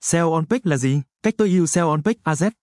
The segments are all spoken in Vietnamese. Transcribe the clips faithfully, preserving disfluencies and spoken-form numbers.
ét e o on page là gì? Cách tối ưu ét e o on page a zét.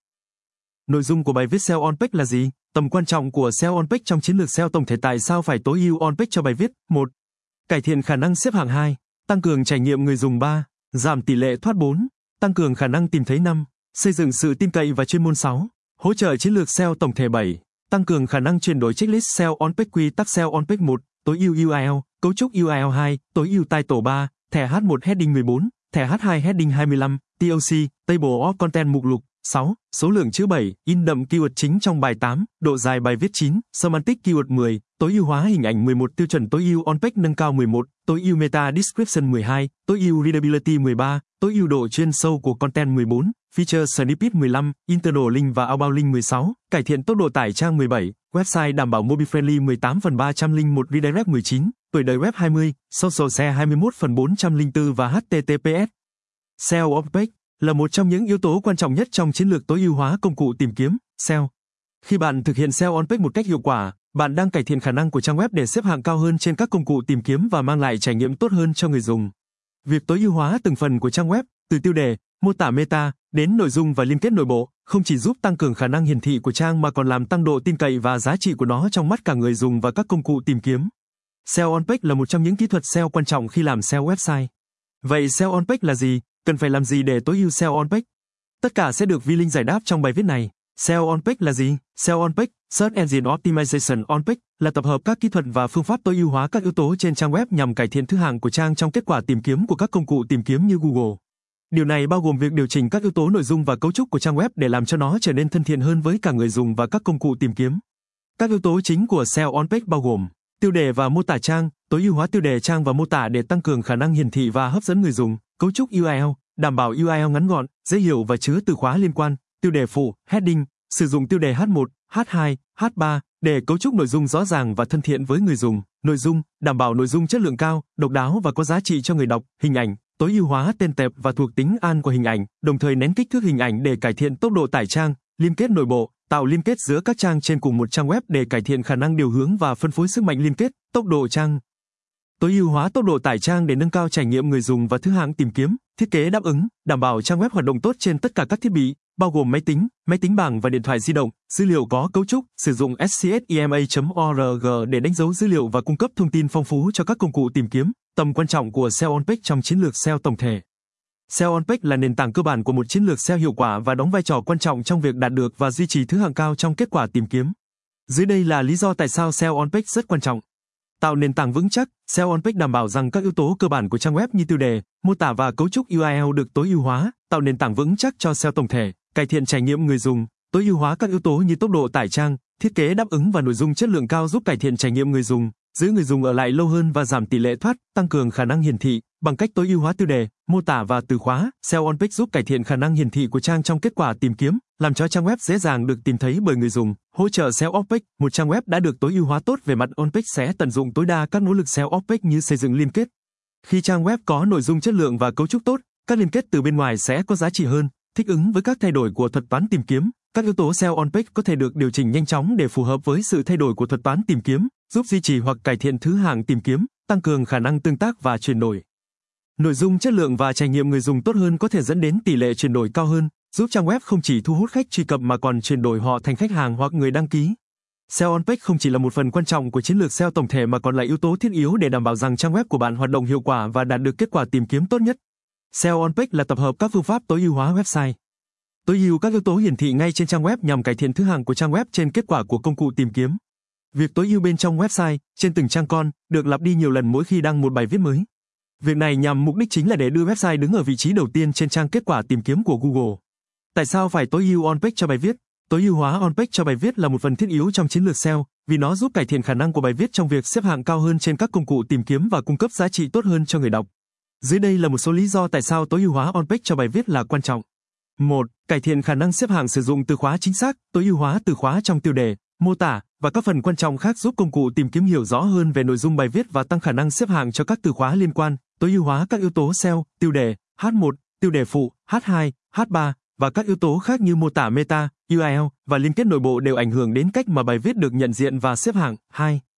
Nội dung của bài viết ét e o on page là gì? Tầm quan trọng của ét e o on page trong chiến lược ét e o tổng thể. Tại sao phải tối ưu on page cho bài viết? một. Cải thiện khả năng xếp hạng. Hai. Tăng cường trải nghiệm người dùng. Ba. Giảm tỷ lệ thoát. Bốn. Tăng cường khả năng tìm thấy. Năm. Xây dựng sự tin cậy và chuyên môn. Sáu. Hỗ trợ chiến lược ét e o tổng thể. Bảy. Tăng cường khả năng chuyển đổi checklist ét e o on page. Quy tắc ét e o on page. Một. Tối ưu u i lờ, cấu trúc u i lờ. Hai. Tối ưu title. Ba. Thẻ hát một heading mười bốn, thẻ hát hai heading hai mươi lăm, tê o xê, Table of Content mục lục. Sáu. Số lượng chữ. Bảy. In đậm keyword chính trong bài. Tám. Độ dài bài viết. Chín. Semantic keyword. Mười. Tối ưu hóa hình ảnh. Mười một. Tiêu chuẩn tối ưu on page nâng cao. Mười một. Tối ưu meta description. Mười hai. Tối ưu readability. Mười ba. Tối ưu độ chuyên sâu của content. Mười bốn. Feature snippet. Mười lăm. Internal link và outbound link. Mười sáu. Cải thiện tốc độ tải trang. Mười bảy. Website đảm bảo mobile friendly. Mười tám phần ba trăm lẻ một. Redirect. Mười chín. Tuổi đời web. Hai mươi. Social share. hai mươi mốt phần bốn trăm lẻ bốn và hát tê tê pê ét. ét e o on page là một trong những yếu tố quan trọng nhất trong chiến lược tối ưu hóa công cụ tìm kiếm ét e o. Khi bạn thực hiện ét e o on page một cách hiệu quả, bạn đang cải thiện khả năng của trang web để xếp hạng cao hơn trên các công cụ tìm kiếm và mang lại trải nghiệm tốt hơn cho người dùng. Việc tối ưu hóa từng phần của trang web, từ tiêu đề, mô tả meta đến nội dung và liên kết nội bộ, không chỉ giúp tăng cường khả năng hiển thị của trang mà còn làm tăng độ tin cậy và giá trị của nó trong mắt cả người dùng và các công cụ tìm kiếm. ét e o on page là một trong những kỹ thuật ét e o quan trọng khi làm ét e o website. Vậy ét e o on page là gì? Cần phải làm gì để tối ưu ét e o on page? Tất cả sẽ được V-Link giải đáp trong bài viết này. ét e o on page là gì? ét e o on page, Search Engine Optimization on page, là tập hợp các kỹ thuật và phương pháp tối ưu hóa các yếu tố trên trang web nhằm cải thiện thứ hạng của trang trong kết quả tìm kiếm của các công cụ tìm kiếm như Google. Điều này bao gồm việc điều chỉnh các yếu tố nội dung và cấu trúc của trang web để làm cho nó trở nên thân thiện hơn với cả người dùng và các công cụ tìm kiếm. Các yếu tố chính của ét e o on page bao gồm tiêu đề và mô tả trang, tối ưu hóa tiêu đề trang và mô tả để tăng cường khả năng hiển thị và hấp dẫn người dùng, cấu trúc u i lờ, đảm bảo u i lờ ngắn gọn, dễ hiểu và chứa từ khóa liên quan, tiêu đề phụ, heading, sử dụng tiêu đề hát một, hát hai, hát ba để cấu trúc nội dung rõ ràng và thân thiện với người dùng, nội dung, đảm bảo nội dung chất lượng cao, độc đáo và có giá trị cho người đọc, hình ảnh, tối ưu hóa tên tệp và thuộc tính an của hình ảnh, đồng thời nén kích thước hình ảnh để cải thiện tốc độ tải trang, liên kết nội bộ, tạo liên kết giữa các trang trên cùng một trang web để cải thiện khả năng điều hướng và phân phối sức mạnh liên kết, tốc độ trang. Tối ưu hóa tốc độ tải trang để nâng cao trải nghiệm người dùng và thứ hạng tìm kiếm, thiết kế đáp ứng, đảm bảo trang web hoạt động tốt trên tất cả các thiết bị, bao gồm máy tính, máy tính bảng và điện thoại di động, dữ liệu có cấu trúc, sử dụng ét xê ét e em a chấm org để đánh dấu dữ liệu và cung cấp thông tin phong phú cho các công cụ tìm kiếm. Tầm quan trọng của ét e o on page trong chiến lược ét e o tổng thể. ét e o on page là nền tảng cơ bản của một chiến lược ét e o hiệu quả và đóng vai trò quan trọng trong việc đạt được và duy trì thứ hạng cao trong kết quả tìm kiếm. Dưới đây là lý do tại sao ét e o on page rất quan trọng. Tạo nền tảng vững chắc, ét e o on page đảm bảo rằng các yếu tố cơ bản của trang web như tiêu đề, mô tả và cấu trúc u i lờ được tối ưu hóa, tạo nền tảng vững chắc cho ét e o tổng thể, cải thiện trải nghiệm người dùng, tối ưu hóa các yếu tố như tốc độ tải trang, thiết kế đáp ứng và nội dung chất lượng cao giúp cải thiện trải nghiệm người dùng, giữ người dùng ở lại lâu hơn và giảm tỷ lệ thoát, tăng cường khả năng hiển thị bằng cách tối ưu hóa tiêu đề, mô tả và từ khóa. ét e o on page giúp cải thiện khả năng hiển thị của trang trong kết quả tìm kiếm, làm cho trang web dễ dàng được tìm thấy bởi người dùng. Hỗ trợ ét e o off page, một trang web đã được tối ưu hóa tốt về mặt on page sẽ tận dụng tối đa các nỗ lực ét e o off page như xây dựng liên kết. Khi trang web có nội dung chất lượng và cấu trúc tốt, các liên kết từ bên ngoài sẽ có giá trị hơn, thích ứng với các thay đổi của thuật toán tìm kiếm. Các yếu tố ét e o on page có thể được điều chỉnh nhanh chóng để phù hợp với sự thay đổi của thuật toán tìm kiếm, giúp duy trì hoặc cải thiện thứ hạng tìm kiếm, tăng cường khả năng tương tác và chuyển đổi. Nội dung chất lượng và trải nghiệm người dùng tốt hơn có thể dẫn đến tỷ lệ chuyển đổi cao hơn, giúp trang web không chỉ thu hút khách truy cập mà còn chuyển đổi họ thành khách hàng hoặc người đăng ký. ét e o on page không chỉ là một phần quan trọng của chiến lược ét e o tổng thể mà còn là yếu tố thiết yếu để đảm bảo rằng trang web của bạn hoạt động hiệu quả và đạt được kết quả tìm kiếm tốt nhất. ét e o on page là tập hợp các phương pháp tối ưu hóa website. Tối ưu các yếu tố hiển thị ngay trên trang web nhằm cải thiện thứ hạng của trang web trên kết quả của công cụ tìm kiếm. Việc tối ưu bên trong website, trên từng trang con, được lặp đi nhiều lần mỗi khi đăng một bài viết mới. Việc này nhằm mục đích chính là để đưa website đứng ở vị trí đầu tiên trên trang kết quả tìm kiếm của Google. Tại sao phải tối ưu on page cho bài viết? Tối ưu hóa on page cho bài viết là một phần thiết yếu trong chiến lược ét e o, vì nó giúp cải thiện khả năng của bài viết trong việc xếp hạng cao hơn trên các công cụ tìm kiếm và cung cấp giá trị tốt hơn cho người đọc. Dưới đây là một số lý do tại sao tối ưu hóa on page cho bài viết là quan trọng. một. Cải thiện khả năng xếp hạng sử dụng từ khóa chính xác, tối ưu hóa từ khóa trong tiêu đề, mô tả và các phần quan trọng khác giúp công cụ tìm kiếm hiểu rõ hơn về nội dung bài viết và tăng khả năng xếp hạng cho các từ khóa liên quan. Tối ưu hóa các yếu tố ét e o, tiêu đề, hát một, tiêu đề phụ, hát hai, hát ba và các yếu tố khác như mô tả meta, u i lờ và liên kết nội bộ đều ảnh hưởng đến cách mà bài viết được nhận diện và xếp hạng. hai.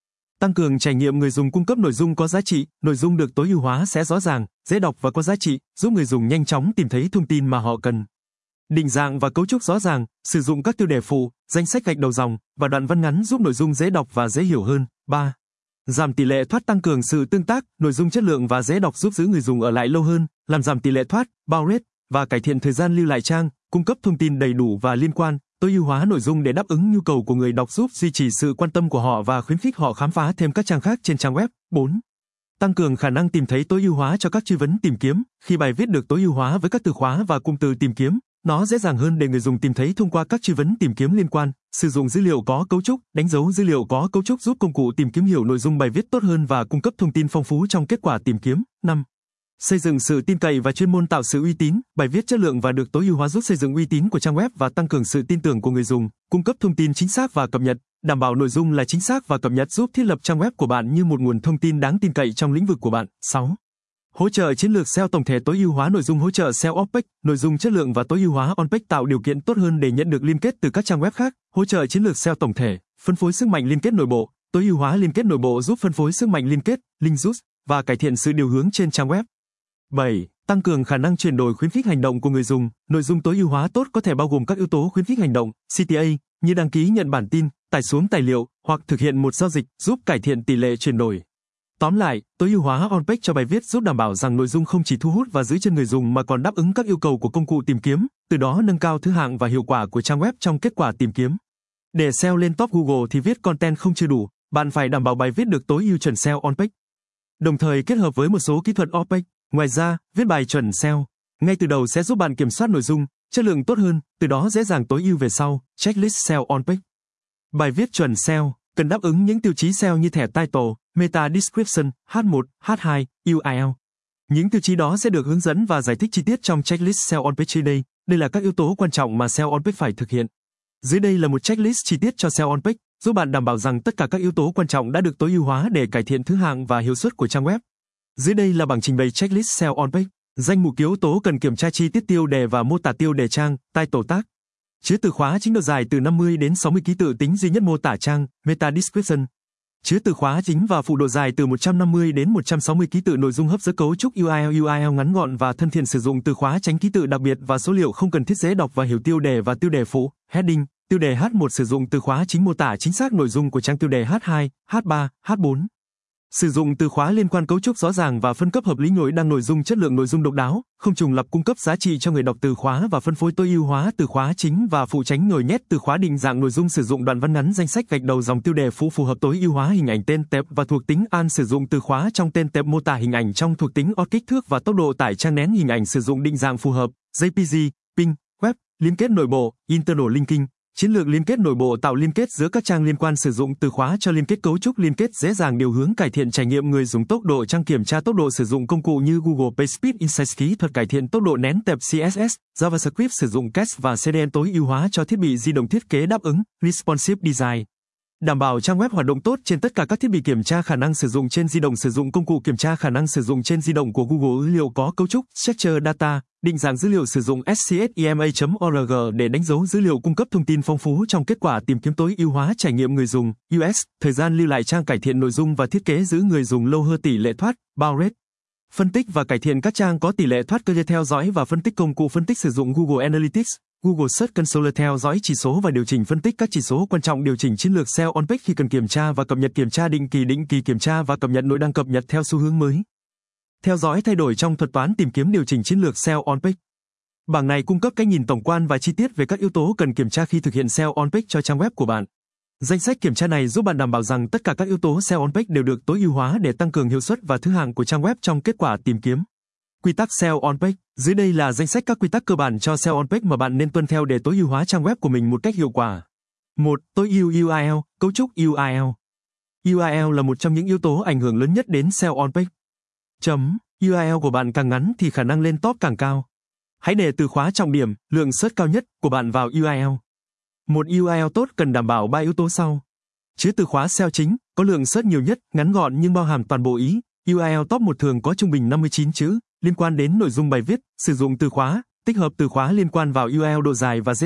Tăng cường trải nghiệm người dùng, cung cấp nội dung có giá trị, nội dung được tối ưu hóa sẽ rõ ràng, dễ đọc và có giá trị, giúp người dùng nhanh chóng tìm thấy thông tin mà họ cần. Định dạng và cấu trúc rõ ràng, sử dụng các tiêu đề phụ, danh sách gạch đầu dòng và đoạn văn ngắn giúp nội dung dễ đọc và dễ hiểu hơn. ba. Giảm tỷ lệ thoát, tăng cường sự tương tác, nội dung chất lượng và dễ đọc giúp giữ người dùng ở lại lâu hơn, làm giảm tỷ lệ thoát, bounce rate và cải thiện thời gian lưu lại trang, cung cấp thông tin đầy đủ và liên quan, tối ưu hóa nội dung để đáp ứng nhu cầu của người đọc, giúp duy trì sự quan tâm của họ và khuyến khích họ khám phá thêm các trang khác trên trang web. bốn. Tăng cường khả năng tìm thấy, tối ưu hóa cho các truy vấn tìm kiếm. Khi bài viết được tối ưu hóa với các từ khóa và cụm từ tìm kiếm, nó dễ dàng hơn để người dùng tìm thấy thông qua các truy vấn tìm kiếm liên quan. Sử dụng dữ liệu có cấu trúc, đánh dấu dữ liệu có cấu trúc giúp công cụ tìm kiếm hiểu nội dung bài viết tốt hơn và cung cấp thông tin phong phú trong kết quả tìm kiếm. năm. Xây dựng sự tin cậy và chuyên môn, tạo sự uy tín. Bài viết chất lượng và được tối ưu hóa giúp xây dựng uy tín của trang web và tăng cường sự tin tưởng của người dùng, cung cấp thông tin chính xác và cập nhật, đảm bảo nội dung là chính xác và cập nhật, giúp thiết lập trang web của bạn như một nguồn thông tin đáng tin cậy trong lĩnh vực của bạn. sáu. Hỗ trợ chiến lược ét e o tổng thể, tối ưu hóa nội dung, hỗ trợ ét e o off-page, nội dung chất lượng và tối ưu hóa on-page, tạo điều kiện tốt hơn để nhận được liên kết từ các trang web khác, hỗ trợ chiến lược ét e o tổng thể, phân phối sức mạnh liên kết nội bộ, tối ưu hóa liên kết nội bộ giúp phân phối sức mạnh liên kết, link juice và cải thiện sự điều hướng trên trang web. bảy. Tăng cường khả năng chuyển đổi, khuyến khích hành động của người dùng. Nội dung tối ưu hóa tốt có thể bao gồm các yếu tố khuyến khích hành động, xê tê a, như đăng ký nhận bản tin, tải xuống tài liệu hoặc thực hiện một giao dịch, giúp cải thiện tỷ lệ chuyển đổi. Tóm lại, tối ưu hóa on-page cho bài viết giúp đảm bảo rằng nội dung không chỉ thu hút và giữ chân người dùng mà còn đáp ứng các yêu cầu của công cụ tìm kiếm, từ đó nâng cao thứ hạng và hiệu quả của trang web trong kết quả tìm kiếm. Để ét e o lên top Google thì viết content không chưa đủ, bạn phải đảm bảo bài viết được tối ưu chuẩn ét e o on-page, đồng thời kết hợp với một số kỹ thuật off-page. Ngoài ra, viết bài chuẩn ét e o ngay từ đầu sẽ giúp bạn kiểm soát nội dung, chất lượng tốt hơn, từ đó dễ dàng tối ưu về sau. Checklist ét e o on-page. Bài viết chuẩn ét e o cần đáp ứng những tiêu chí ét e o như thẻ title, meta description, hát một, hát hai, u rờ lờ. Những tiêu chí đó sẽ được hướng dẫn và giải thích chi tiết trong checklist ét e o on-page. Dưới đây, đây là các yếu tố quan trọng mà ét e o on-page phải thực hiện. Dưới đây là một checklist chi tiết cho ét e o on-page, giúp bạn đảm bảo rằng tất cả các yếu tố quan trọng đã được tối ưu hóa để cải thiện thứ hạng và hiệu suất của trang web. Dưới đây là bảng trình bày checklist ét e o on-page. Danh mục yếu tố cần kiểm tra: chi tiết tiêu đề và mô tả tiêu đề trang, title tag. Chứa từ khóa chính độ dài từ năm mươi đến sáu mươi ký tự tính duy nhất mô tả trang, meta description. Chứa từ khóa chính và phụ độ dài từ một trăm năm mươi đến một trăm sáu mươi ký tự, nội dung hấp dẫn, cấu trúc u rờ lờ u rờ lờ ngắn gọn và thân thiện, sử dụng từ khóa tránh ký tự đặc biệt và số liệu không cần thiết, dễ đọc và hiểu. Tiêu đề và tiêu đề phụ, heading, tiêu đề hát một sử dụng từ khóa chính mô tả chính xác nội dung của trang, tiêu đề hát hai, hát ba, hát bốn. Sử dụng từ khóa liên quan, cấu trúc rõ ràng và phân cấp hợp lý, nội đăng nội dung chất lượng, nội dung độc đáo, không trùng lặp, cung cấp giá trị cho người đọc. Từ khóa và phân phối tối ưu hóa từ khóa chính và phụ tránh nhồi nhét từ khóa. Định dạng nội dung, sử dụng đoạn văn ngắn, danh sách gạch đầu dòng, tiêu đề phụ phù hợp. Tối ưu hóa hình ảnh, tên tệp và thuộc tính an, sử dụng từ khóa trong tên tệp, mô tả hình ảnh trong thuộc tính o, kích thước và tốc độ tải trang nén hình ảnh, sử dụng định dạng phù hợp, giê pê giê, ping, web, liên kết nội bộ, internal linking. Chiến lược liên kết nội bộ, tạo liên kết giữa các trang liên quan, sử dụng từ khóa cho liên kết, cấu trúc liên kết dễ dàng điều hướng, cải thiện trải nghiệm người dùng. Tốc độ trang, kiểm tra tốc độ, sử dụng công cụ như Google PageSpeed Insights, kỹ thuật cải thiện tốc độ nén tệp xê ét ét, JavaScript, sử dụng Cast và xê đê en. Tối ưu hóa cho thiết bị di động, thiết kế đáp ứng, responsive design. Đảm bảo trang web hoạt động tốt trên tất cả các thiết bị. Kiểm tra khả năng sử dụng trên di động, sử dụng công cụ kiểm tra khả năng sử dụng trên di động của Google. Dữ liệu có cấu trúc, structure data, định dạng dữ liệu, sử dụng ét xê ét e em a chấm org để đánh dấu dữ liệu, cung cấp thông tin phong phú trong kết quả tìm kiếm. Tối ưu hóa trải nghiệm người dùng, u ích, thời gian lưu lại trang, cải thiện nội dung và thiết kế giữ người dùng lâu hơn. Tỷ lệ thoát, bounce rate. Phân tích và cải thiện các trang có tỷ lệ thoát. Cơ chế theo dõi và phân tích, công cụ phân tích, sử dụng Google Analytics, Google Search Console, theo dõi chỉ số và điều chỉnh, phân tích các chỉ số quan trọng. Điều chỉnh chiến lược ét e o on-page khi cần, kiểm tra và cập nhật, kiểm tra định kỳ, định kỳ kiểm tra và cập nhật nội đăng, cập nhật theo xu hướng mới. Theo dõi thay đổi trong thuật toán tìm kiếm, điều chỉnh chiến lược ét e o on-page. Bảng này cung cấp cái nhìn tổng quan và chi tiết về các yếu tố cần kiểm tra khi thực hiện ét e o on-page cho trang web của bạn. Danh sách kiểm tra này giúp bạn đảm bảo rằng tất cả các yếu tố ét e o on-page đều được tối ưu hóa để tăng cường hiệu suất và thứ hạng của trang web trong kết quả tìm kiếm. Quy tắc ét e o on-page. Dưới đây là danh sách các quy tắc cơ bản cho ét e o on-page mà bạn nên tuân theo để tối ưu hóa trang web của mình một cách hiệu quả. một. Tối ưu u rờ lờ, cấu trúc u rờ lờ. u rờ lờ là một trong những yếu tố ảnh hưởng lớn nhất đến ét e o on-page. Chấm, u rờ lờ của bạn càng ngắn thì khả năng lên top càng cao. Hãy để từ khóa trọng điểm, lượng search cao nhất của bạn vào u rờ lờ. Một u rờ lờ tốt cần đảm bảo ba yếu tố sau. Chứa từ khóa ét e o chính, có lượng search nhiều nhất, ngắn gọn nhưng bao hàm toàn bộ ý. u rờ lờ top một thường có trung bình năm mươi chín chữ, liên quan đến nội dung bài viết, sử dụng từ khóa, tích hợp từ khóa liên quan vào u rờ lờ, độ dài và dễ đọc.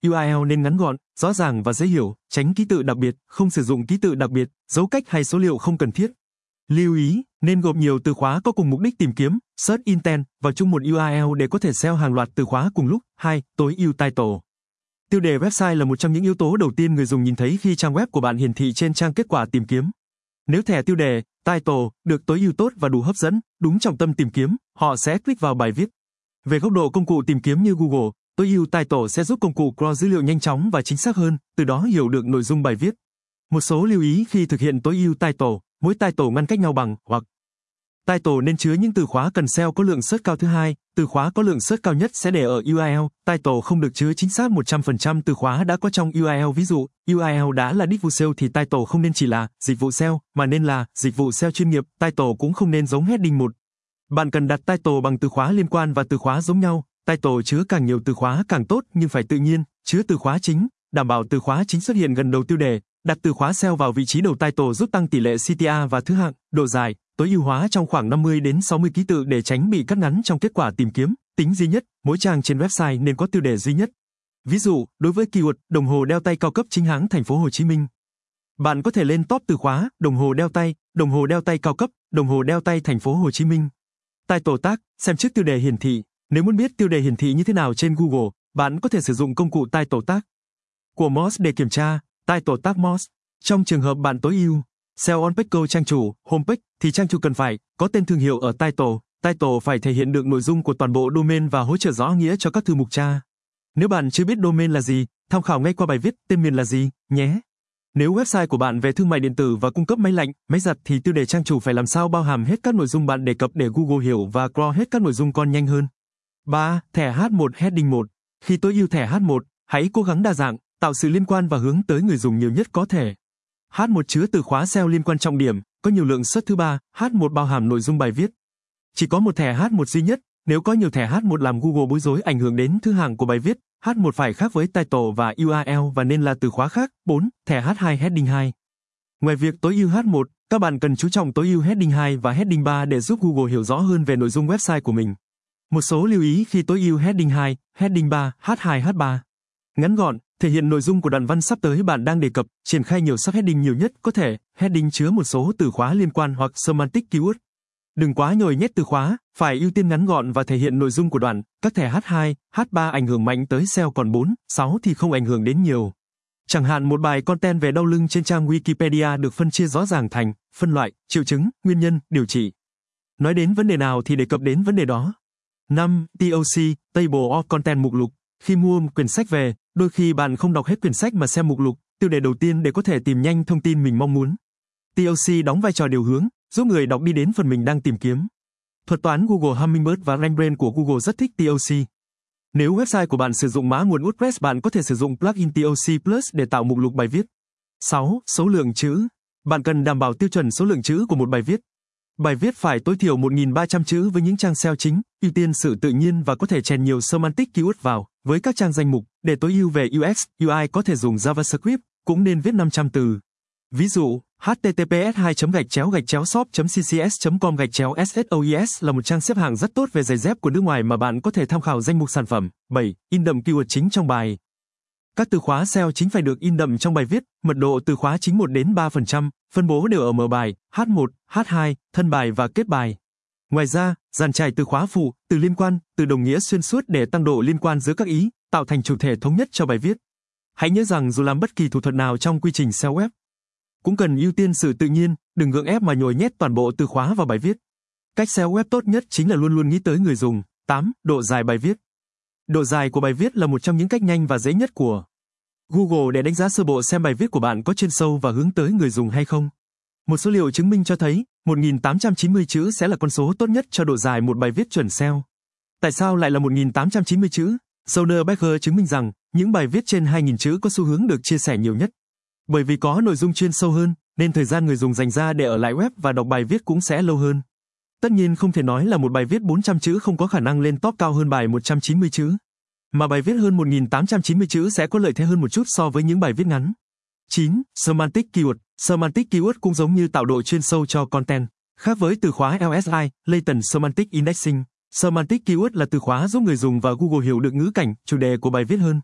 u a lờ nên ngắn gọn, rõ ràng và dễ hiểu, tránh ký tự đặc biệt, không sử dụng ký tự đặc biệt, dấu cách hay số liệu không cần thiết. Lưu ý, nên gộp nhiều từ khóa có cùng mục đích tìm kiếm, search intent, vào chung một u a lờ để có thể ét e o hàng loạt từ khóa cùng lúc. hai. Tối ưu title. Tiêu đề website là một trong những yếu tố đầu tiên người dùng nhìn thấy khi trang web của bạn hiển thị trên trang kết quả tìm kiếm. Nếu thẻ tiêu đề, title, được tối ưu tốt và đủ hấp dẫn, đúng trọng tâm tìm kiếm, họ sẽ click vào bài viết. Về góc độ công cụ tìm kiếm như Google, tối ưu title sẽ giúp công cụ crawl dữ liệu nhanh chóng và chính xác hơn, từ đó hiểu được nội dung bài viết. Một số lưu ý khi thực hiện tối ưu title, mỗi title ngăn cách nhau bằng hoặc. Title nên chứa những từ khóa cần ét e o có lượng search cao. Thứ hai, từ khóa có lượng search cao nhất sẽ để ở u a lờ. Title không được chứa chính xác một trăm phần trăm từ khóa đã có trong u a lờ. Ví dụ, u a lờ đã là đích vụ ét e o thì title không nên chỉ là dịch vụ ét e o, mà nên là dịch vụ ét e o chuyên nghiệp. Title cũng không nên giống heading một. Bạn cần đặt title bằng từ khóa liên quan và từ khóa giống nhau. Title chứa càng nhiều từ khóa càng tốt nhưng phải tự nhiên, chứa từ khóa chính, đảm bảo từ khóa chính xuất hiện gần đầu tiêu đề. Đặt từ khóa ét e o vào vị trí đầu title giúp tăng tỷ lệ xê tê a và thứ hạng. Độ dài, tối ưu hóa trong khoảng năm mươi đến sáu mươi ký tự để tránh bị cắt ngắn trong kết quả tìm kiếm. Tính duy nhất, mỗi trang trên website nên có tiêu đề duy nhất. Ví dụ, đối với keyword đồng hồ đeo tay cao cấp chính hãng thành phố Hồ Chí Minh, bạn có thể lên top từ khóa đồng hồ đeo tay, đồng hồ đeo tay cao cấp, đồng hồ đeo tay thành phố Hồ Chí Minh. Title tag, xem trước tiêu đề hiển thị. Nếu muốn biết tiêu đề hiển thị như thế nào trên Google, bạn có thể sử dụng công cụ Title tag của Moz để kiểm tra. Title tag Moz. Trong trường hợp bạn tối ưu ét e o on page câu trang chủ, homepage, thì trang chủ cần phải có tên thương hiệu ở title. Title phải thể hiện được nội dung của toàn bộ domain và hỗ trợ rõ nghĩa cho các thư mục tra. Nếu bạn chưa biết domain là gì, tham khảo ngay qua bài viết tên miền là gì nhé. Nếu website của bạn về thương mại điện tử và cung cấp máy lạnh, máy giặt thì tiêu đề trang chủ phải làm sao bao hàm hết các nội dung bạn đề cập để Google hiểu và crawl hết các nội dung con nhanh hơn. ba. Thẻ hát một Heading một. Khi tối ưu thẻ hát một, hãy cố gắng đa dạng, tạo sự liên quan và hướng tới người dùng nhiều nhất có thể. hát một chứa từ khóa ét e o liên quan trọng điểm, có nhiều lượng search. Thứ ba, hát một bao hàm nội dung bài viết. Chỉ có một thẻ hát một duy nhất, nếu có nhiều thẻ hát một làm Google bối rối ảnh hưởng đến thứ hạng của bài viết. hát một phải khác với title và u a lờ và nên là từ khóa khác. bốn. Thẻ hát hai Heading hai. Ngoài việc tối ưu hát một, các bạn cần chú trọng tối ưu Heading hai và Heading ba để giúp Google hiểu rõ hơn về nội dung website của mình. Một số lưu ý khi tối ưu Heading hai, Heading ba, hát hai, hát ba. Ngắn gọn, thể hiện nội dung của đoạn văn sắp tới bạn đang đề cập, triển khai nhiều subheading nhiều nhất có thể. Heading chứa một số từ khóa liên quan hoặc semantic keyword. Đừng quá nhồi nhét từ khóa, phải ưu tiên ngắn gọn và thể hiện nội dung của đoạn. Các thẻ hát hai, hát ba ảnh hưởng mạnh tới ét e o còn bốn, sáu thì không ảnh hưởng đến nhiều. Chẳng hạn một bài content về đau lưng trên trang Wikipedia được phân chia rõ ràng thành phân loại, triệu chứng, nguyên nhân, điều trị. Nói đến vấn đề nào thì đề cập đến vấn đề đó. năm. tê ô xê, Table of Content mục lục. Khi mua một quyển sách về, đôi khi bạn không đọc hết quyển sách mà xem mục lục, tiêu đề đầu tiên để có thể tìm nhanh thông tin mình mong muốn. tê ô xê đóng vai trò điều hướng, giúp người đọc đi đến phần mình đang tìm kiếm. Thuật toán Google Hummingbird và RankBrain của Google rất thích tê ô xê. Nếu website của bạn sử dụng mã nguồn WordPress, bạn có thể sử dụng plugin tê ô xê Plus để tạo mục lục bài viết. sáu. Số lượng chữ. Bạn cần đảm bảo tiêu chuẩn số lượng chữ của một bài viết. Bài viết phải tối thiểu một nghìn ba trăm chữ với những trang ét e o chính, ưu tiên sự tự nhiên và có thể chèn nhiều semantic keyword vào. Với các trang danh mục, để tối ưu về u ích, u i có thể dùng JavaScript, cũng nên viết năm trăm từ. Ví dụ, https hai gạch chéo gạch chéo shop ccs com gạch chéo soes là một trang xếp hạng rất tốt về giày dép của nước ngoài mà bạn có thể tham khảo danh mục sản phẩm. bảy. In đậm keyword chính trong bài. Các từ khóa ét e o chính phải được in đậm trong bài viết, mật độ từ khóa chính một đến ba phần trăm, phân bố đều ở mở bài, hát một, hát hai, thân bài và kết bài. Ngoài ra, dàn trải từ khóa phụ, từ liên quan, từ đồng nghĩa xuyên suốt để tăng độ liên quan giữa các ý, tạo thành chủ thể thống nhất cho bài viết. Hãy nhớ rằng dù làm bất kỳ thủ thuật nào trong quy trình ét e o web, cũng cần ưu tiên sự tự nhiên, đừng gượng ép mà nhồi nhét toàn bộ từ khóa vào bài viết. Cách ét e o web tốt nhất chính là luôn luôn nghĩ tới người dùng. tám. Độ dài bài viết. Độ dài của bài viết là một trong những cách nhanh và dễ nhất của Google để đánh giá sơ bộ xem bài viết của bạn có chuyên sâu và hướng tới người dùng hay không. Một số liệu chứng minh cho thấy, một nghìn tám trăm chín mươi chữ sẽ là con số tốt nhất cho độ dài một bài viết chuẩn ét e o. Tại sao lại là một nghìn tám trăm chín mươi chữ? Soderbergh chứng minh rằng, những bài viết trên hai nghìn chữ có xu hướng được chia sẻ nhiều nhất. Bởi vì có nội dung chuyên sâu hơn, nên thời gian người dùng dành ra để ở lại web và đọc bài viết cũng sẽ lâu hơn. Tất nhiên không thể nói là một bài viết bốn trăm chữ không có khả năng lên top cao hơn bài một trăm chín mươi chữ. Mà bài viết hơn một nghìn tám trăm chín mươi chữ sẽ có lợi thế hơn một chút so với những bài viết ngắn. chín. Semantic keyword. Semantic keyword cũng giống như tạo độ chuyên sâu cho content. Khác với từ khóa lờ ét i, Latent Semantic Indexing, Semantic keyword là từ khóa giúp người dùng và Google hiểu được ngữ cảnh, chủ đề của bài viết hơn.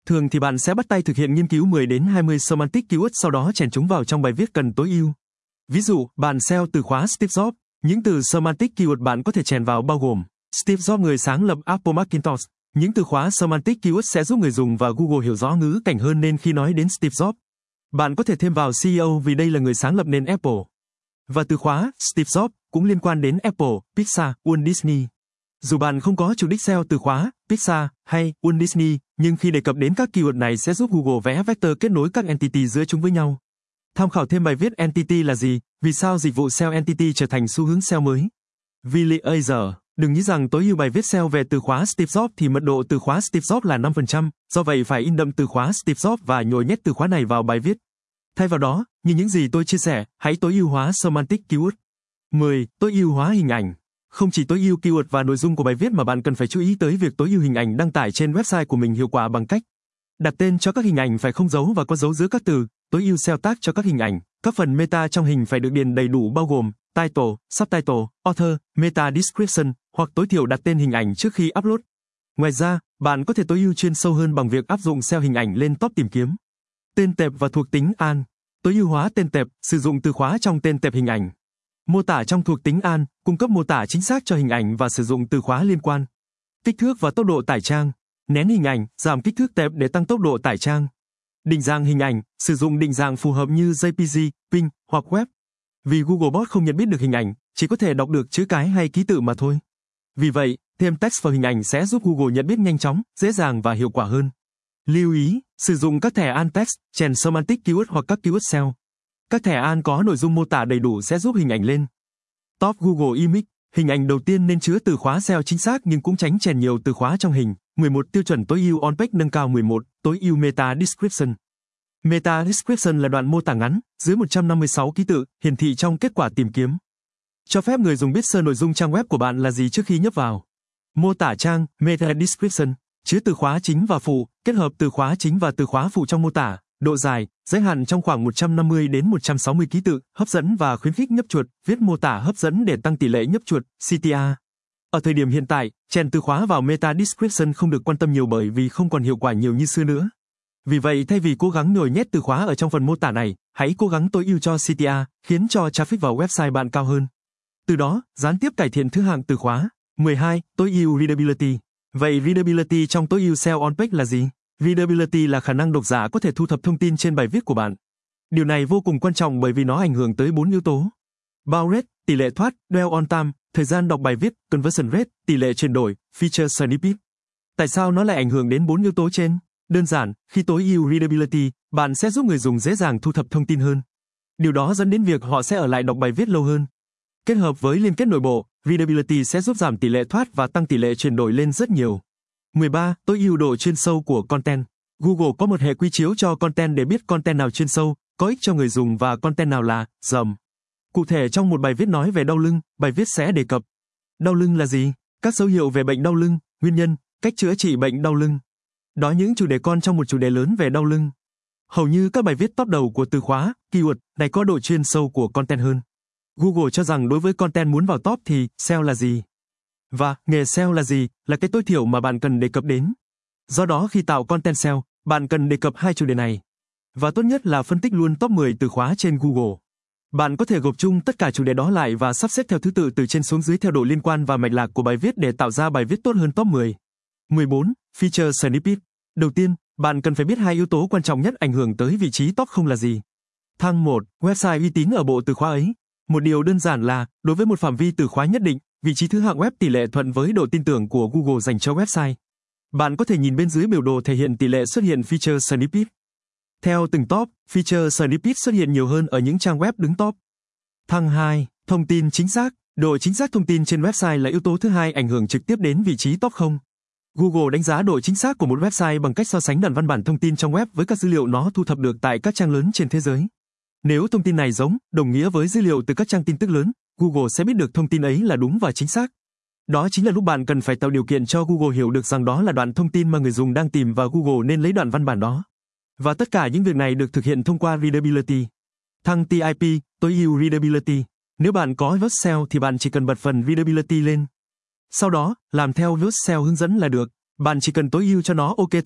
Thường thì bạn sẽ bắt tay thực hiện nghiên cứu mười đến hai mươi semantic keyword, sau đó chèn chúng vào trong bài viết cần tối ưu. Ví dụ, bạn ét e o từ khóa Steve Jobs, những từ semantic keyword bạn có thể chèn vào bao gồm Steve Jobs, người sáng lập Apple Macintosh. Những từ khóa semantic keyword sẽ giúp người dùng và Google hiểu rõ ngữ cảnh hơn, nên khi nói đến Steve Jobs, bạn có thể thêm vào xê e ô vì đây là người sáng lập nền Apple. Và từ khóa Steve Jobs cũng liên quan đến Apple, Pixar, Walt Disney. Dù bạn không có chủ đích ét e o từ khóa Pixar hay Walt Disney, nhưng khi đề cập đến các keyword này sẽ giúp Google vẽ vector kết nối các entity giữa chúng với nhau. Tham khảo thêm bài viết Entity là gì? Vì sao dịch vụ ét e o Entity trở thành xu hướng ét e o mới? Willie Azer, đừng nghĩ rằng tối ưu bài viết ét e o về từ khóa Steve Jobs thì mật độ từ khóa Steve Jobs là năm phần trăm, do vậy phải in đậm từ khóa Steve Jobs và nhồi nhét từ khóa này vào bài viết. Thay vào đó, như những gì tôi chia sẻ, hãy tối ưu hóa semantic keyword. mười. Tối ưu hóa hình ảnh. Không chỉ tối ưu keyword và nội dung của bài viết mà bạn cần phải chú ý tới việc tối ưu hình ảnh đăng tải trên website của mình hiệu quả bằng cách đặt tên cho các hình ảnh phải không dấu và có dấu giữa các từ, tối ưu ét e o tag cho các hình ảnh. Các phần meta trong hình phải được điền đầy đủ bao gồm title, subtitle, author, meta description hoặc tối thiểu đặt tên hình ảnh trước khi upload. Ngoài ra, bạn có thể tối ưu chuyên sâu hơn bằng việc áp dụng ét e o hình ảnh lên top tìm kiếm. Tên tệp và thuộc tính an. Tối ưu hóa tên tệp, sử dụng từ khóa trong tên tệp hình ảnh. Mô tả trong thuộc tính an, cung cấp mô tả chính xác cho hình ảnh và sử dụng từ khóa liên quan. Kích thước và tốc độ tải trang. Nén hình ảnh, giảm kích thước tệp để tăng tốc độ tải trang. Định dạng hình ảnh, sử dụng định dạng phù hợp như gi pê giê, ping hoặc web. Vì Googlebot không nhận biết được hình ảnh, chỉ có thể đọc được chữ cái hay ký tự mà thôi. Vì vậy, thêm text vào hình ảnh sẽ giúp Google nhận biết nhanh chóng, dễ dàng và hiệu quả hơn. Lưu ý, sử dụng các thẻ alt text, chèn semantic keyword hoặc các keyword ét e o. Các thẻ alt có nội dung mô tả đầy đủ sẽ giúp hình ảnh lên top Google Image. Hình ảnh đầu tiên nên chứa từ khóa ét e o chính xác nhưng cũng tránh chèn nhiều từ khóa trong hình. mười một. Tiêu chuẩn tối ưu on-page nâng cao. mười một. Tối ưu meta description. Meta description là đoạn mô tả ngắn, dưới một trăm năm mươi sáu ký tự, hiển thị trong kết quả tìm kiếm. Cho phép người dùng biết sơ nội dung trang web của bạn là gì trước khi nhấp vào. Mô tả trang, meta description, chứa từ khóa chính và phụ, kết hợp từ khóa chính và từ khóa phụ trong mô tả. Độ dài, giới hạn trong khoảng một trăm năm mươi đến một trăm sáu mươi ký tự, hấp dẫn và khuyến khích nhấp chuột, viết mô tả hấp dẫn để tăng tỷ lệ nhấp chuột, xê tê rờ. Ở thời điểm hiện tại, chèn từ khóa vào meta description không được quan tâm nhiều bởi vì không còn hiệu quả nhiều như xưa nữa. Vì vậy, thay vì cố gắng nhồi nhét từ khóa ở trong phần mô tả này, hãy cố gắng tối ưu cho xê tê rờ, khiến cho traffic vào website bạn cao hơn. Từ đó, gián tiếp cải thiện thứ hạng từ khóa. mười hai. Tối ưu readability. Vậy readability trong tối ưu ét e o on-page là gì? Readability là khả năng độc giả có thể thu thập thông tin trên bài viết của bạn. Điều này vô cùng quan trọng bởi vì nó ảnh hưởng tới bốn yếu tố. Bounce rate, tỷ lệ thoát, dwell on time, thời gian đọc bài viết, conversion rate, tỷ lệ chuyển đổi, feature snippet. Tại sao nó lại ảnh hưởng đến bốn yếu tố trên? Đơn giản, khi tối ưu readability, bạn sẽ giúp người dùng dễ dàng thu thập thông tin hơn. Điều đó dẫn đến việc họ sẽ ở lại đọc bài viết lâu hơn. Kết hợp với liên kết nội bộ, readability sẽ giúp giảm tỷ lệ thoát và tăng tỷ lệ chuyển đổi lên rất nhiều. mười ba. Tối ưu độ chuyên sâu của content. Google có một hệ quy chiếu cho content để biết content nào chuyên sâu, có ích cho người dùng và content nào là dầm. Cụ thể trong một bài viết nói về đau lưng, bài viết sẽ đề cập đau lưng là gì, các dấu hiệu về bệnh đau lưng, nguyên nhân, cách chữa trị bệnh đau lưng. Đó những chủ đề con trong một chủ đề lớn về đau lưng. Hầu như các bài viết top đầu của từ khóa, keyword này có độ chuyên sâu của content hơn. Google cho rằng đối với content muốn vào top thì ét e o là gì? Và nghề ét e o là gì là cái tối thiểu mà bạn cần đề cập đến. Do đó khi tạo content ét e o, bạn cần đề cập hai chủ đề này. Và tốt nhất là phân tích luôn top mười từ khóa trên Google. Bạn có thể gộp chung tất cả chủ đề đó lại và sắp xếp theo thứ tự từ trên xuống dưới theo độ liên quan và mạch lạc của bài viết để tạo ra bài viết tốt hơn top mười. mười bốn. Feature snippet. Đầu tiên, bạn cần phải biết hai yếu tố quan trọng nhất ảnh hưởng tới vị trí top không là gì. Thang một. Website uy tín ở bộ từ khóa ấy. Một điều đơn giản là, đối với một phạm vi từ khóa nhất định, vị trí thứ hạng web tỷ lệ thuận với độ tin tưởng của Google dành cho website. Bạn có thể nhìn bên dưới biểu đồ thể hiện tỷ lệ xuất hiện feature snippet. Theo từng top, feature snippet xuất hiện nhiều hơn ở những trang web đứng top. Thang hai. Thông tin chính xác. Độ chính xác thông tin trên website là yếu tố thứ hai ảnh hưởng trực tiếp đến vị trí top không. Google đánh giá độ chính xác của một website bằng cách so sánh đoạn văn bản thông tin trong web với các dữ liệu nó thu thập được tại các trang lớn trên thế giới. Nếu thông tin này giống, đồng nghĩa với dữ liệu từ các trang tin tức lớn, Google sẽ biết được thông tin ấy là đúng và chính xác. Đó chính là lúc bạn cần phải tạo điều kiện cho Google hiểu được rằng đó là đoạn thông tin mà người dùng đang tìm và Google nên lấy đoạn văn bản đó. Và tất cả những việc này được thực hiện thông qua readability. Thăng tê i pê, tối ưu readability. Nếu bạn có vớt ét e o thì bạn chỉ cần bật phần readability lên. Sau đó, làm theo vớt ét e o hướng dẫn là được. Bạn chỉ cần tối ưu cho nó ok thôi.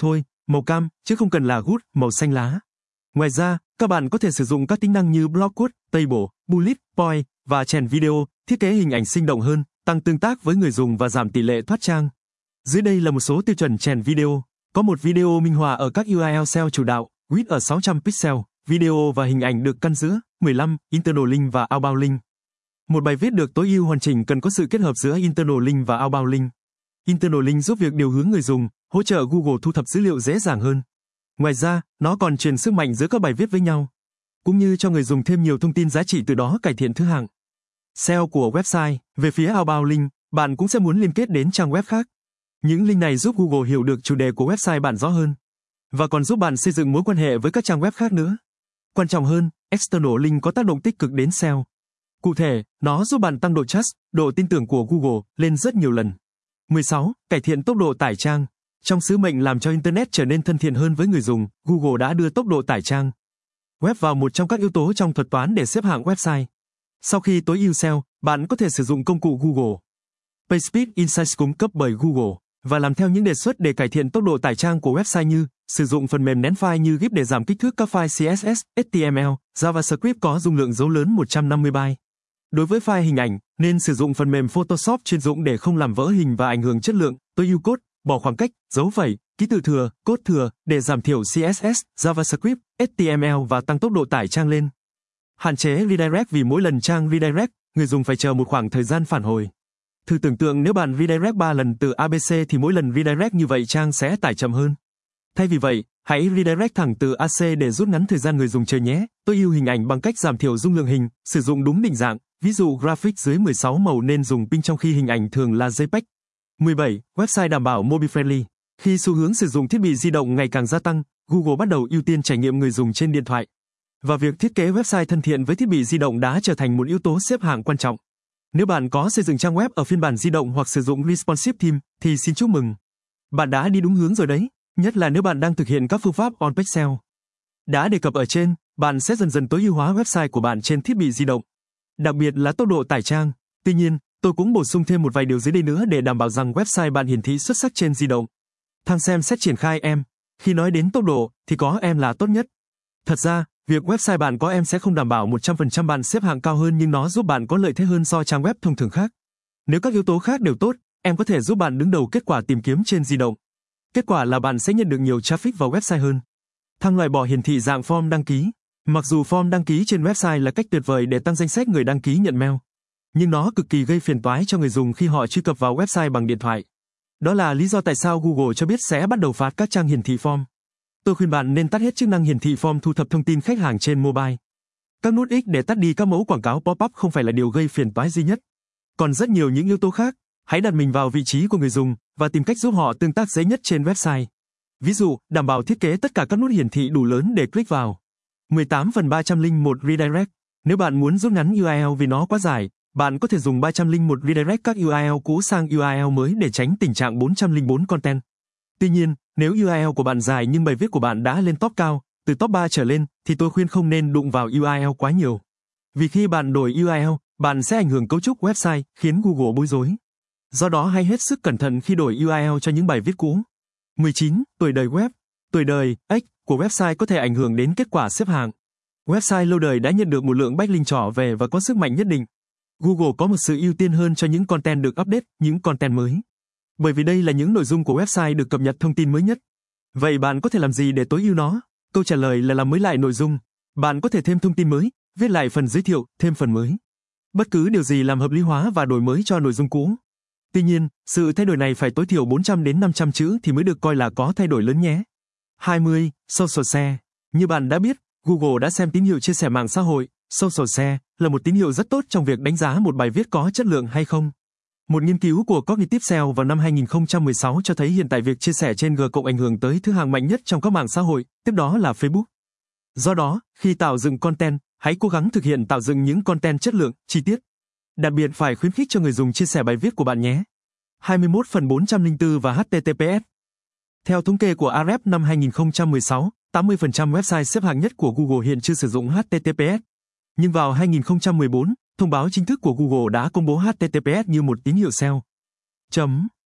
màu cam, chứ không cần là good, màu xanh lá. Ngoài ra, các bạn có thể sử dụng các tính năng như block quote, table, bullet, point và chèn video, thiết kế hình ảnh sinh động hơn, tăng tương tác với người dùng và giảm tỷ lệ thoát trang. Dưới đây là một số tiêu chuẩn chèn video. Có một video minh họa ở các u rờ lờ cell chủ đạo, width ở sáu trăm pixel, video và hình ảnh được căn giữa, mười lăm, internal link và outbound link. Một bài viết được tối ưu hoàn chỉnh cần có sự kết hợp giữa internal link và outbound link. Internal link giúp việc điều hướng người dùng, hỗ trợ Google thu thập dữ liệu dễ dàng hơn. Ngoài ra, nó còn truyền sức mạnh giữa các bài viết với nhau, cũng như cho người dùng thêm nhiều thông tin giá trị, từ đó cải thiện thứ hạng ét e o của website. Về phía outbound link, bạn cũng sẽ muốn liên kết đến trang web khác. Những link này giúp Google hiểu được chủ đề của website bạn rõ hơn, và còn giúp bạn xây dựng mối quan hệ với các trang web khác nữa. Quan trọng hơn, external link có tác động tích cực đến ét e o. Cụ thể, nó giúp bạn tăng độ trust, độ tin tưởng của Google lên rất nhiều lần. mười sáu. Cải thiện tốc độ tải trang. Trong sứ mệnh làm cho Internet trở nên thân thiện hơn với người dùng, Google đã đưa tốc độ tải trang web vào một trong các yếu tố trong thuật toán để xếp hạng website. Sau khi tối ưu ét e o, bạn có thể sử dụng công cụ Google PageSpeed Insights cung cấp bởi Google và làm theo những đề xuất để cải thiện tốc độ tải trang của website, như sử dụng phần mềm nén file như GIF để giảm kích thước các file xê ét ét, hát tê em lờ, JavaScript có dung lượng dấu lớn một trăm năm mươi byte. Đối với file hình ảnh, nên sử dụng phần mềm Photoshop chuyên dụng để không làm vỡ hình và ảnh hưởng chất lượng. Tối ưu code, bỏ khoảng cách, dấu phẩy, ký tự thừa, code thừa để giảm thiểu xê ét ét, JavaScript, hát tê em lờ và tăng tốc độ tải trang lên. Hạn chế redirect, vì mỗi lần trang redirect, người dùng phải chờ một khoảng thời gian phản hồi. Thử tưởng tượng nếu bạn redirect ba lần từ a bê xê thì mỗi lần redirect như vậy trang sẽ tải chậm hơn. Thay vì vậy, hãy redirect thẳng từ a xê để rút ngắn thời gian người dùng chờ nhé. Tối ưu hình ảnh bằng cách giảm thiểu dung lượng hình, sử dụng đúng định dạng, ví dụ graphic dưới mười sáu màu nên dùng ping trong khi hình ảnh thường là JPEG. mười bảy. Website đảm bảo mobile friendly. Khi xu hướng sử dụng thiết bị di động ngày càng gia tăng, Google bắt đầu ưu tiên trải nghiệm người dùng trên điện thoại. Và việc thiết kế website thân thiện với thiết bị di động đã trở thành một yếu tố xếp hạng quan trọng. Nếu bạn có xây dựng trang web ở phiên bản di động hoặc sử dụng responsive theme, thì xin chúc mừng. Bạn đã đi đúng hướng rồi đấy, nhất là nếu bạn đang thực hiện các phương pháp on-page ét e o. Đã đề cập ở trên, bạn sẽ dần dần tối ưu hóa website của bạn trên thiết bị di động, đặc biệt là tốc độ tải trang. Tuy nhiên, tôi cũng bổ sung thêm một vài điều dưới đây nữa để đảm bảo rằng website bạn hiển thị xuất sắc trên di động. Thang xem xét triển khai em. Khi nói đến tốc độ, thì có em là tốt nhất. Thật ra, việc website bạn có em sẽ không đảm bảo một trăm phần trăm bạn xếp hạng cao hơn, nhưng nó giúp bạn có lợi thế hơn so trang web thông thường khác. Nếu các yếu tố khác đều tốt, em có thể giúp bạn đứng đầu kết quả tìm kiếm trên di động. Kết quả là bạn sẽ nhận được nhiều traffic vào website hơn. Thang loại bỏ hiển thị dạng form đăng ký. Mặc dù form đăng ký trên website là cách tuyệt vời để tăng danh sách người đăng ký nhận mail, nhưng nó cực kỳ gây phiền toái cho người dùng khi họ truy cập vào website bằng điện thoại. Đó là lý do tại sao Google cho biết sẽ bắt đầu phạt các trang hiển thị form. Tôi khuyên bạn nên tắt hết chức năng hiển thị form thu thập thông tin khách hàng trên mobile. Các nút X để tắt đi các mẫu quảng cáo pop-up không phải là điều gây phiền toái duy nhất. Còn rất nhiều những yếu tố khác. Hãy đặt mình vào vị trí của người dùng và tìm cách giúp họ tương tác dễ nhất trên website. Ví dụ, đảm bảo thiết kế tất cả các nút hiển thị đủ lớn để click vào. mười tám phần ba trăm lẻ một Redirect. Nếu bạn muốn rút ngắn u rờ lờ vì nó quá dài, bạn có thể dùng ba trăm lẻ một Redirect các u rờ lờ cũ sang u rờ lờ mới để tránh tình trạng bốn trăm lẻ bốn content. Tuy nhiên, nếu u rờ lờ của bạn dài nhưng bài viết của bạn đã lên top cao, từ top ba trở lên, thì tôi khuyên không nên đụng vào u rờ lờ quá nhiều. Vì khi bạn đổi u rờ lờ, bạn sẽ ảnh hưởng cấu trúc website, khiến Google bối rối. Do đó hãy hết sức cẩn thận khi đổi u rờ lờ cho những bài viết cũ. mười chín. Tuổi đời web. Tuổi đời X của website có thể ảnh hưởng đến kết quả xếp hạng. Website lâu đời đã nhận được một lượng backlink trỏ về và có sức mạnh nhất định. Google có một sự ưu tiên hơn cho những content được update, những content mới. Bởi vì đây là những nội dung của website được cập nhật thông tin mới nhất. Vậy bạn có thể làm gì để tối ưu nó? Câu trả lời là làm mới lại nội dung. Bạn có thể thêm thông tin mới, viết lại phần giới thiệu, thêm phần mới. Bất cứ điều gì làm hợp lý hóa và đổi mới cho nội dung cũ. Tuy nhiên, sự thay đổi này phải tối thiểu bốn trăm đến năm trăm chữ thì mới được coi là có thay đổi lớn nhé. hai mươi. Social share. Như bạn đã biết, Google đã xem tín hiệu chia sẻ mạng xã hội, social share, là một tín hiệu rất tốt trong việc đánh giá một bài viết có chất lượng hay không. Một nghiên cứu của Cognitive Sell vào năm hai nghìn không trăm mười sáu cho thấy hiện tại việc chia sẻ trên G cộng ảnh hưởng tới thứ hạng mạnh nhất trong các mạng xã hội, tiếp đó là Facebook. Do đó, khi tạo dựng content, hãy cố gắng thực hiện tạo dựng những content chất lượng, chi tiết. Đặc biệt phải khuyến khích cho người dùng chia sẻ bài viết của bạn nhé. hai mươi mốt phần bốn trăm lẻ bốn và hát tê tê pê ét. Theo thống kê của Ahrefs năm hai nghìn không trăm mười sáu, tám mươi phần trăm website xếp hạng nhất của Google hiện chưa sử dụng hát tê tê pê ét. Nhưng vào hai nghìn không trăm mười bốn, thông báo chính thức của Google đã công bố hát tê tê pê ét như một tín hiệu ét e o. Chấm.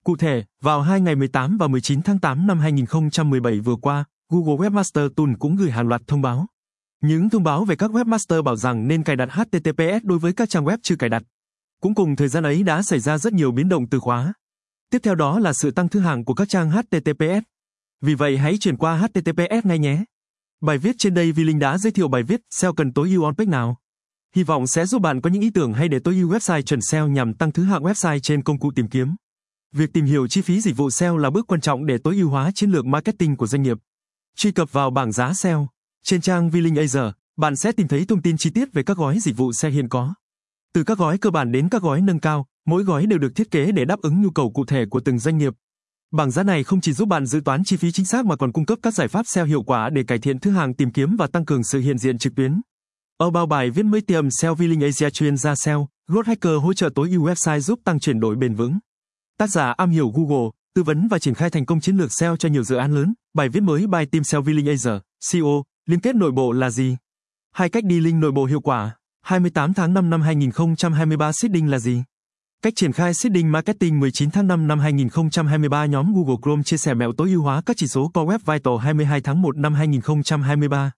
Cụ thể, vào hai ngày mười tám và mười chín tháng tám năm hai nghìn không trăm mười bảy vừa qua, Google Webmaster Tool cũng gửi hàng loạt thông báo. Những thông báo về các webmaster bảo rằng nên cài đặt H T T P S đối với các trang web chưa cài đặt. Cũng cùng thời gian ấy đã xảy ra rất nhiều biến động từ khóa. Tiếp theo đó là sự tăng thứ hạng của các trang H T T P S. Vì vậy hãy chuyển qua H T T P S ngay nhé. Bài viết trên đây Vlink đã giới thiệu bài viết S E O cần tối ưu on-page nào. Hy vọng sẽ giúp bạn có những ý tưởng hay để tối ưu website chuẩn S E O nhằm tăng thứ hạng website trên công cụ tìm kiếm. Việc tìm hiểu chi phí dịch vụ S E O là bước quan trọng để tối ưu hóa chiến lược marketing của doanh nghiệp. Truy cập vào bảng giá S E O. Trên trang Vlink Asia, bạn sẽ tìm thấy thông tin chi tiết về các gói dịch vụ S E O hiện có. Từ các gói cơ bản đến các gói nâng cao, mỗi gói đều được thiết kế để đáp ứng nhu cầu cụ thể của từng doanh nghiệp. Bảng giá này không chỉ giúp bạn dự toán chi phí chính xác mà còn cung cấp các giải pháp S E O hiệu quả để cải thiện thứ hạng tìm kiếm và tăng cường sự hiện diện trực tuyến. Ở bao bài viết mới tiềm S E O Vlink Asia chuyên gia S E O, Growth Hacker hỗ trợ tối ưu website giúp tăng chuyển đổi bền vững. Tác giả am hiểu Google, tư vấn và triển khai thành công chiến lược S E O cho nhiều dự án lớn. Bài viết mới by team S E O Vlink Asia, C E O, liên kết nội bộ là gì? Hai cách đi link nội bộ hiệu quả. hai mươi tám tháng năm năm hai nghìn không trăm hai mươi ba seeding là gì? Cách triển khai seeding marketing mười chín tháng năm năm hai nghìn không trăm hai mươi ba nhóm Google Chrome chia sẻ mẹo tối ưu hóa các chỉ số Core Web Vital hai mươi hai tháng một năm hai nghìn không trăm hai mươi ba.